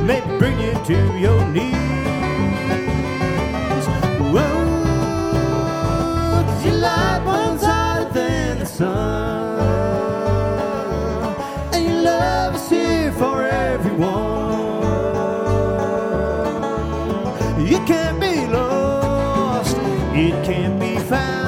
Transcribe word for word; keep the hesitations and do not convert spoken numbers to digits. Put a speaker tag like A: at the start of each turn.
A: may bring you to your knees. Whoa, 'cause your light burns hotter than the sun, and your love is here for everyone. You can't be lost, it can't be found.